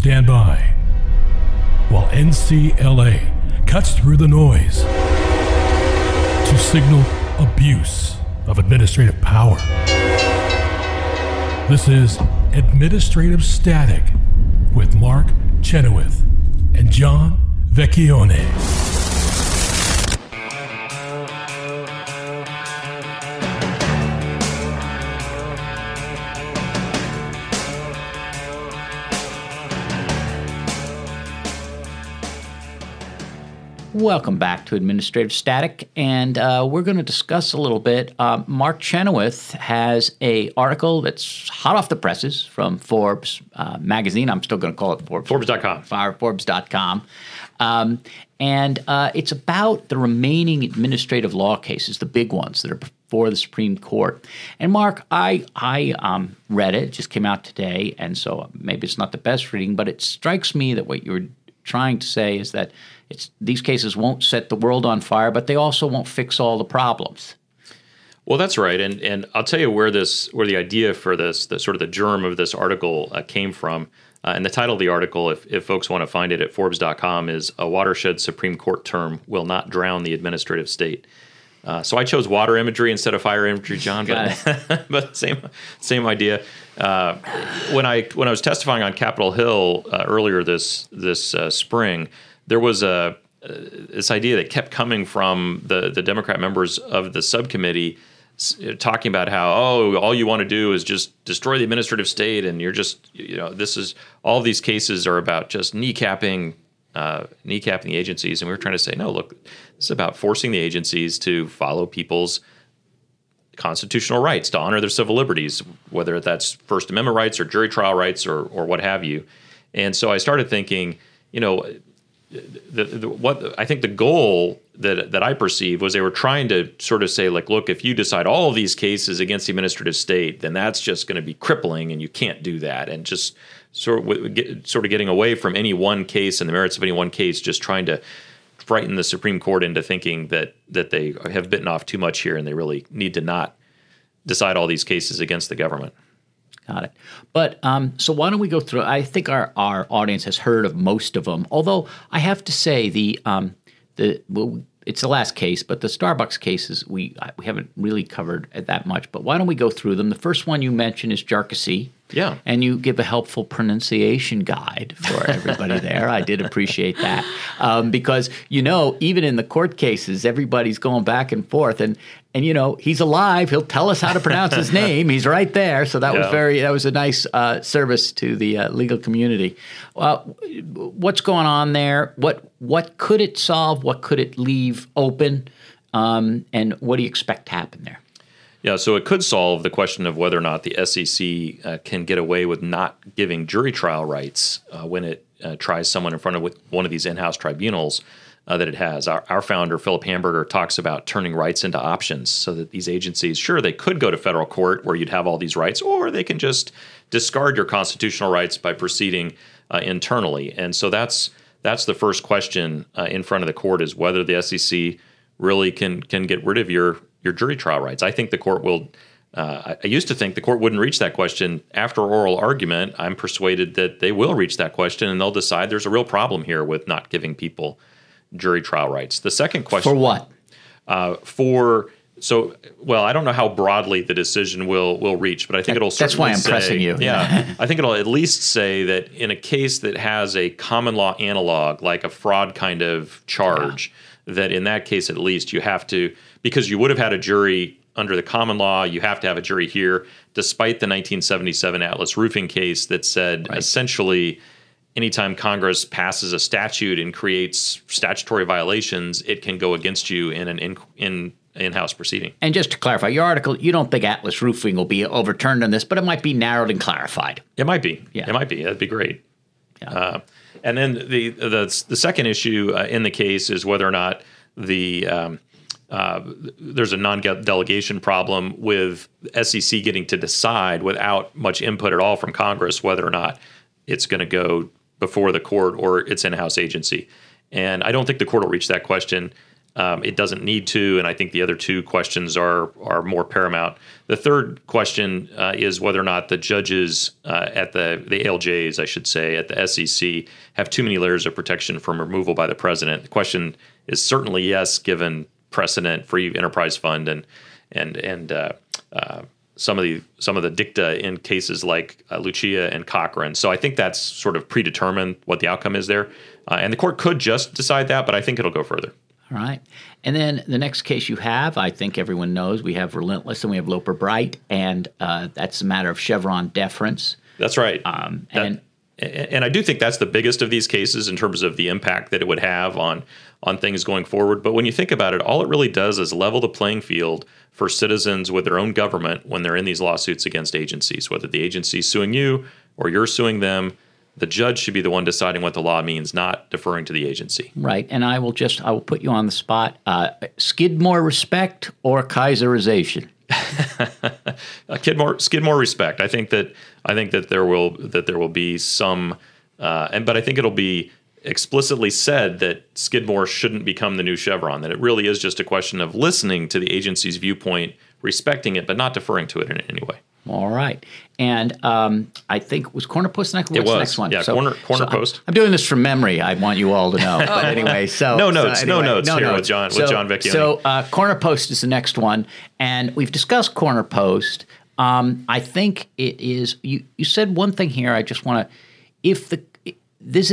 stand by while NCLA cuts through the noise to signal abuse of administrative power. This is Administrative Static with Mark Chenoweth and John Vecchione. Welcome back to Administrative Static, and we're going to discuss a little bit. Mark Chenoweth has an article that's hot off the presses from Forbes magazine. I'm still going to call it Forbes. Forbes.com. Forbes.com. And it's about the remaining administrative law cases, the big ones that are before the Supreme Court. And Mark, I read it. It just came out today, and so maybe it's not the best reading, but it strikes me that what you're trying to say is that these cases won't set the world on fire, but they also won't fix all the problems. Well, that's right, and I'll tell you where the idea for this, the sort of the germ of this article came from. And the title of the article, if folks want to find it at Forbes.com, is "A Watershed Supreme Court Term Will Not Drown the Administrative State." So I chose water imagery instead of fire imagery, John, but same idea. When I was testifying on Capitol Hill earlier this spring, there was this idea that kept coming from the Democrat members of the subcommittee, talking about how, all you want to do is just destroy the administrative state, and you're just, all these cases are about just kneecapping the agencies. And we were trying to say, no, look, this is about forcing the agencies to follow people's constitutional rights, to honor their civil liberties, whether that's First Amendment rights or jury trial rights or what have you. And so I started thinking, what I think the goal that I perceived was they were trying to sort of say, like, look, if you decide all of these cases against the administrative state, then that's just going to be crippling, and you can't do that. And just sort of getting away from any one case and the merits of any one case, just trying to frighten the Supreme Court into thinking that they have bitten off too much here, and they really need to not decide all these cases against the government. Got it. But so why don't we go through? I think our audience has heard of most of them. Although I have to say it's the last case, but the Starbucks cases we haven't really covered that much. But why don't we go through them? The first one you mentioned is Jarkissi. Yeah. And you give a helpful pronunciation guide for everybody there. I did appreciate that. Because, even in the court cases, everybody's going back and forth. And he's alive. He'll tell us how to pronounce his name. He's right there. So that was a nice service to the legal community. What's going on there? What could it solve? What could it leave open? And what do you expect to happen there? Yeah, so it could solve the question of whether or not the SEC can get away with not giving jury trial rights when it tries someone in front of one of these in-house tribunals that it has. Our founder, Philip Hamburger, talks about turning rights into options so that these agencies, sure, they could go to federal court where you'd have all these rights, or they can just discard your constitutional rights by proceeding internally. And so that's the first question in front of the court, is whether the SEC really can get rid of your jury trial rights. I think the court will. I used to think the court wouldn't reach that question after oral argument. I'm persuaded that they will reach that question, and they'll decide there's a real problem here with not giving people jury trial rights. The second question, for what? I don't know how broadly the decision will reach, but I think it'll certainly that's why I'm say, pressing you. Yeah, I think it'll at least say that in a case that has a common law analog, like a fraud kind of charge, that in that case at least you have to, because you would have had a jury under the common law, you have to have a jury here, despite the 1977 Atlas Roofing case that said essentially anytime Congress passes a statute and creates statutory violations, it can go against you in an in-house proceeding. And just to clarify, your article, you don't think Atlas Roofing will be overturned on this, but it might be narrowed and clarified. It might be. Yeah. It might be. That'd be great. Yeah. And then the second issue in the case is whether or not there's a non-delegation problem with SEC getting to decide without much input at all from Congress whether or not it's going to go before the court or its in-house agency. And I don't think the court will reach that question. It doesn't need to, and I think the other two questions are more paramount. The third question is whether or not the judges at the ALJs, I should say, at the SEC have too many layers of protection from removal by the president. The question is certainly yes, given precedent, Free Enterprise Fund, and some of the dicta in cases like Lucia and Cochran. So I think that's sort of predetermined what the outcome is there, and the court could just decide that, but I think it'll go further. All right. And then the next case you have, I think everyone knows, we have Relentless and we have Loper Bright, and that's a matter of Chevron deference. That's right. And I do think that's the biggest of these cases in terms of the impact that it would have on things going forward. But when you think about it, all it really does is level the playing field for citizens with their own government when they're in these lawsuits against agencies, whether the agency's suing you or you're suing them. The judge should be the one deciding what the law means, not deferring to the agency. Right, and I will put you on the spot. Skidmore respect or Kaiserization? Skidmore respect. I think that there will be some, but I think it'll be explicitly said that Skidmore shouldn't become the new Chevron. That it really is just a question of listening to the agency's viewpoint, respecting it, but not deferring to it in any way. All right. And I think, was Corner Post next? What's the next one? Yeah, Corner Post. I'm doing this from memory. I want you all to know. But anyway, no notes here with John Vecchione. So Corner Post is the next one. And we've discussed Corner Post. I think it is, you said one thing here I just want to, there's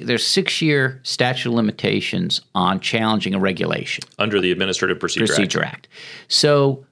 6-year statute of limitations on challenging a regulation. Under the Administrative Procedure Act. So,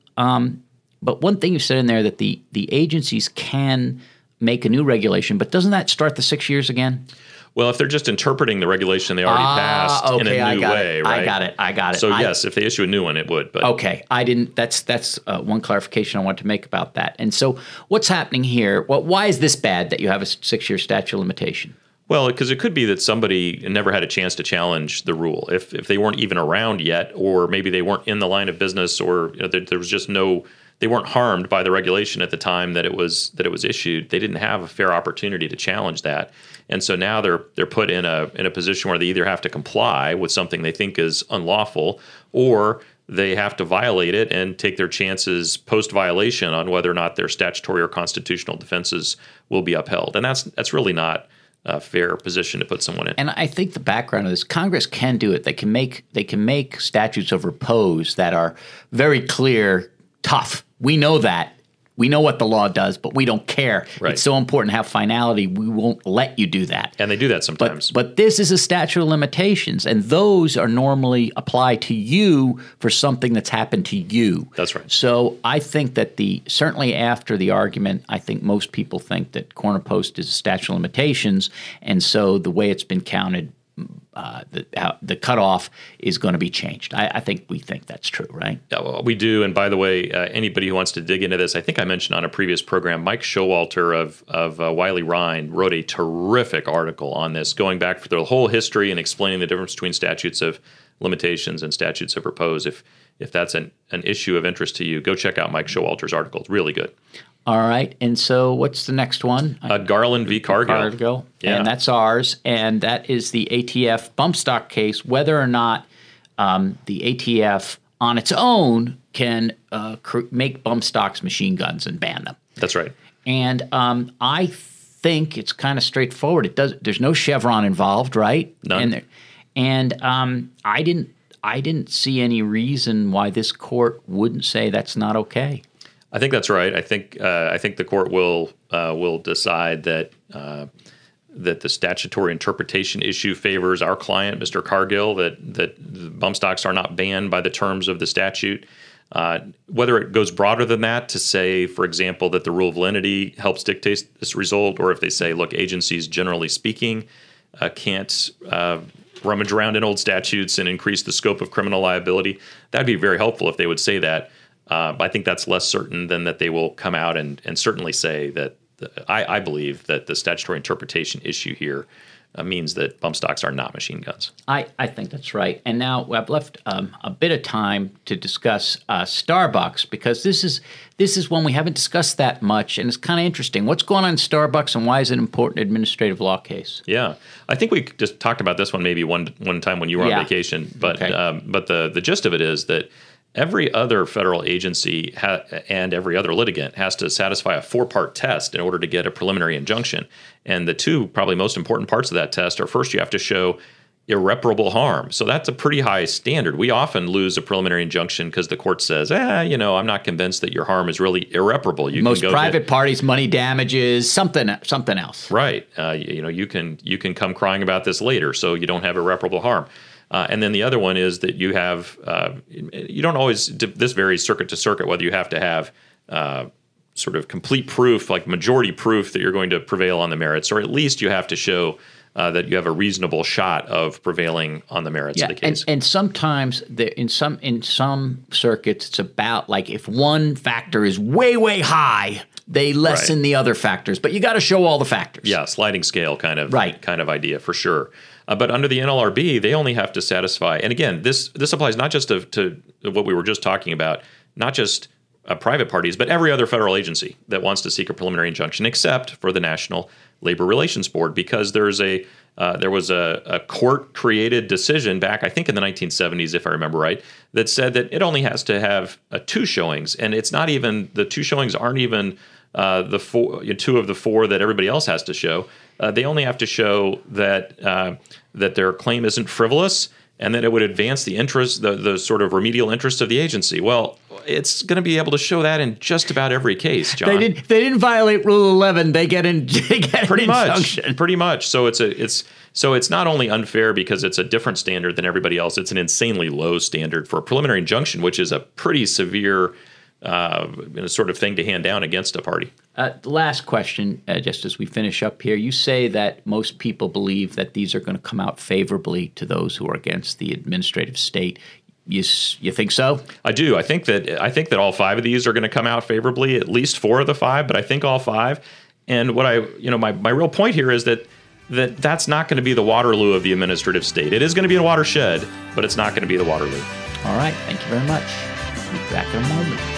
but one thing you said in there that the agencies can make a new regulation, but doesn't that start the 6 years again? Well, if they're just interpreting the regulation they already passed in a new way, right? I got it. So yes, if they issue a new one, it would. But okay, I didn't. That's one clarification I want to make about that. And so, what's happening here? Well, why is this bad that you have a 6-year statute of limitation? Well, because it could be that somebody never had a chance to challenge the rule. If they weren't even around yet, or maybe they weren't in the line of business, or there was just no. They weren't harmed by the regulation at the time that it was issued. They didn't have a fair opportunity to challenge that, and so now they're put in a position where they either have to comply with something they think is unlawful, or they have to violate it and take their chances post violation on whether or not their statutory or constitutional defenses will be upheld. And that's really not a fair position to put someone in. And I think the background of this, Congress can do it. They can make statutes of repose that are very clear, tough. We know that. We know what the law does, but we don't care. Right. It's so important to have finality, we won't let you do that. And they do that sometimes. But this is a statute of limitations, and those are normally applied to you for something that's happened to you. That's right. So I think that certainly after the argument, I think most people think that Corner Post is a statute of limitations, and so the way it's been counted, the cutoff is going to be changed. I think we think that's true, right? Yeah, well, we do. And by the way, anybody who wants to dig into this, I think I mentioned on a previous program, Mike Showalter of Wiley Rein wrote a terrific article on this, going back for the whole history and explaining the difference between statutes of limitations and statutes of repose. If that's an issue of interest to you, go check out Mike Showalter's article. It's really good. All right. And so what's the next one? Garland v. Cargill. Yeah. And that's ours. And that is the ATF bump stock case, whether or not the ATF on its own can make bump stocks machine guns and ban them. That's right. And I think it's kind of straightforward. There's no Chevron involved, right? None. And I didn't see any reason why this court wouldn't say that's not okay. I think that's right. I think the court will decide that the statutory interpretation issue favors our client, Mr. Cargill, that bump stocks are not banned by the terms of the statute. Whether it goes broader than that to say, for example, that the rule of lenity helps dictate this result, or if they say, look, agencies generally speaking can't rummage around in old statutes and increase the scope of criminal liability, that'd be very helpful if they would say that. I think that's less certain than that they will come out and certainly say that I believe that the statutory interpretation issue here means that bump stocks are not machine guns. I think that's right. And now I've left a bit of time to discuss Starbucks, because this is one we haven't discussed that much, and it's kind of interesting. What's going on in Starbucks, and why is it an important administrative law case? Yeah, I think we just talked about this one maybe one time when you were on vacation. But Okay. but the gist of it is that every other federal agency and every other litigant has to satisfy a 4-part test in order to get a preliminary injunction. And the two probably most important parts of that test are, first, you have to show irreparable harm. So that's a pretty high standard. We often lose a preliminary injunction because the court says, I'm not convinced that your harm is really irreparable. You Most can go private parties, money damages, something else. Right. You can come crying about this later, so you don't have irreparable harm. And then the other one is that you have you don't always, this varies circuit to circuit, whether you have to have sort of complete proof, like majority proof that you're going to prevail on the merits, or at least you have to show that you have a reasonable shot of prevailing on the merits of the case. And sometimes in some circuits, it's about like if one factor is way high, they lessen the other factors, but you got to show all the factors. Yeah, sliding scale kind of idea for sure. But under the NLRB, they only have to satisfy, and again, this applies not just to what we were just talking about, not just private parties, but every other federal agency that wants to seek a preliminary injunction, except for the National Labor Relations Board, because there was a court-created decision back, I think in the 1970s, if I remember right, that said that it only has to have 2 showings, and it's not even, the 2 showings aren't even the 2 of the 4 that everybody else has to show. They only have to show that their claim isn't frivolous and that it would advance the interest, the sort of remedial interest of the agency. Well, it's going to be able to show that in just about every case, John. They didn't violate Rule 11. They get pretty an injunction. Pretty much. So it's not only unfair because it's a different standard than everybody else. It's an insanely low standard for a preliminary injunction, which is a pretty severe sort of thing to hand down against a party. Last question, just as we finish up here. You say that most people believe that these are going to come out favorably to those who are against the administrative state. You think so? I do. I think that all 5 of these are going to come out favorably, at least 4 of the 5, but I think all 5. And what my real point here is that's not going to be the Waterloo of the administrative state. It is going to be a watershed, but it's not going to be the Waterloo. All right. Thank you very much. We'll be back in a moment.